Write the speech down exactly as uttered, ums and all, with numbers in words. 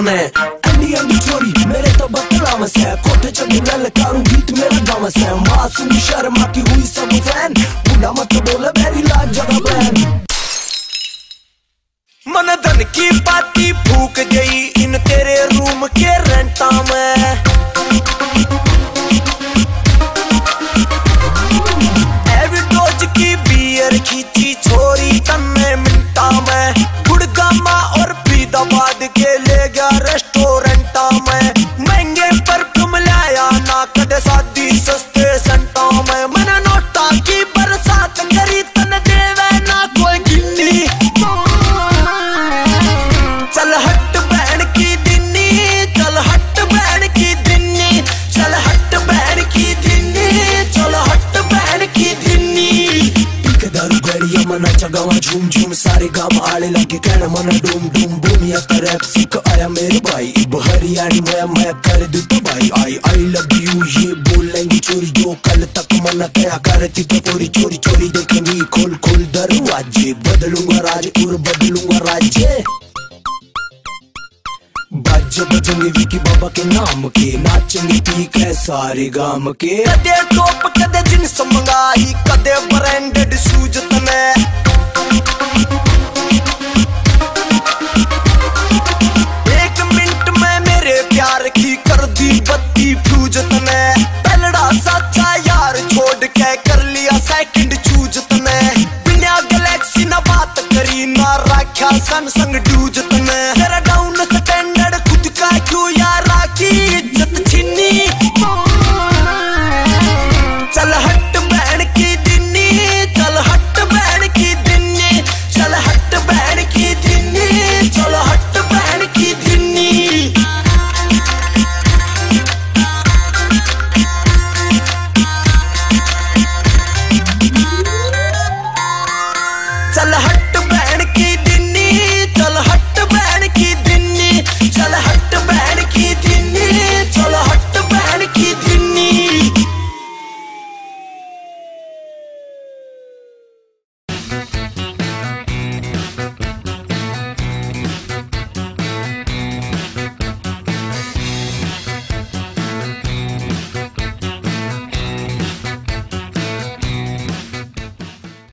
में Andy Andy चोरी मेरे तो बतलाव से कोठे चढ़ ललकारूं गीत मेरा गाँव से मासूम शर्मा की हुई सब फैन बूढ़ा मत बोले मेरी लाज जगह बैन मन धन की पाती फूक गई इन तेरे रूम के रेंटा में एविडोज की बियर खींची छोरी तन्ने मिनटा में गुड़गामा और फरीदाबाद के ले गया रेस्टोरेंटा में महंगे परफ्यूम लाया ना कदे शादी सस्ते सेंटा में मैंने नोटा की बरसात करी तन देवे ना कोई गिन्नी चल हट बहन की दिन्नी चल हट बहन की दिन्नी चल हट बहन की दिन्नी चल हट बहन की दिन्नी एक दारू गड़िया मना चगावा झूम झूम सारे गाँव आले लगे कहना मना डूम डूम बूम या रैप सीख आया मेरे भाई इब हरियाणी मैं मैं कर दूं तो भाई आई आई लव यू ये बोलेंगी चोरी जो कल तक मना क्या करती तो पूरी चोरी चोरी देखेंगी खोल खोल दरवाजे बदलूंगा राज और बदलूंगा राज्य बाजे बजेंगे विकी बाबा के नाम के नाचेंगे ठीक है सारे गाम के कदे टॉप कदे जींस मंगाई कदे ब्रांडेड शूज तने